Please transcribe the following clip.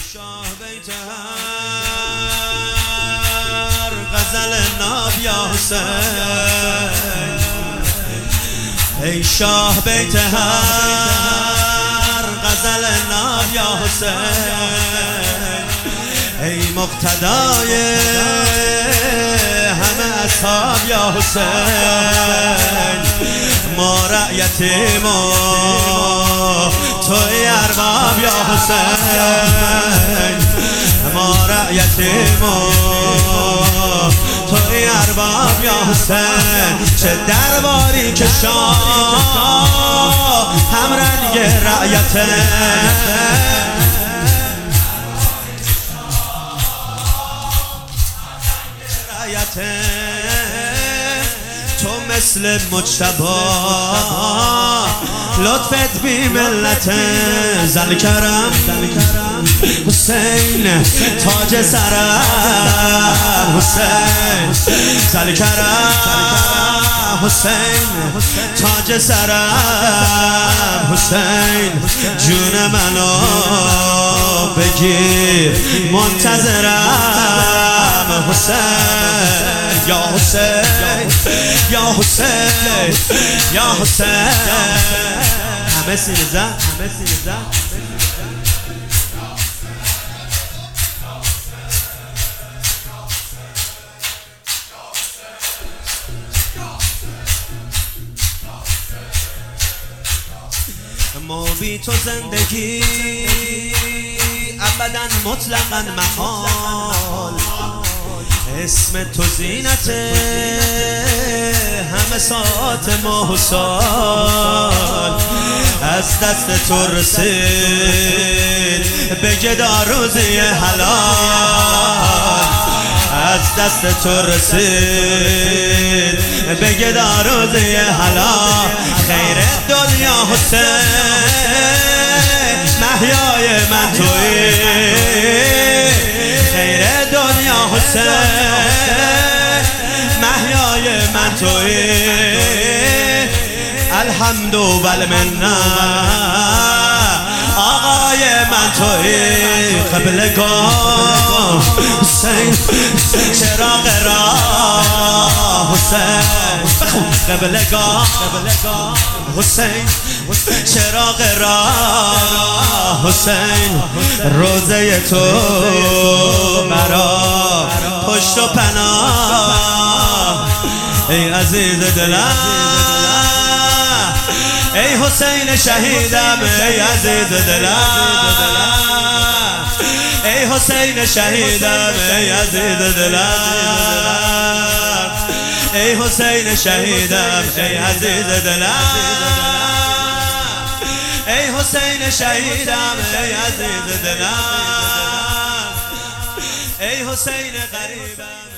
شاه بیت هر غزل ناب یا حسین، ای شاه بیت هر غزل ناب یا حسین، ای مقتدای همه اصحاب یا حسین، ما رعیتیم و توی ارباب یا حسین، ما رعیتیم و توی ارباب یا حسین، چه درباری که شاه هم رنگ رعیته، تو مثل مجتبی لطفت بی ملت زل کرم حسین تاج سرم حسین زل کرم حسین تاج سرم حسین جون منو بگیر منتظرم حسین یا حسین یا حسین یا حسین همه سینه زن ما بی تو زندگی ابدا مطلقا محال، اسم تو زینت همه ساعت ماه و سال، از دست تو رسید به گدا روزی حلال، از دست تو رسید به گدا روزی حلال، خیر دنیا حسین محیای من توی، خیر دنیا حسین محیای من توی، الحمد و المنه آقای من توی، قبلگاه حسین چراغ راه حسین، قبلگاه حسین چراغ راه حسین، روزه تو مرا پشت و پناه، ای عزیز دلم ای حسین شهیدم، ای عزیز دلم ای حسین شهیدم، ای عزیز دلم ای حسین شهیدم، ای عزیز دلم ای حسین شهیدم، ای عزیز دلم ای حسین غریبم.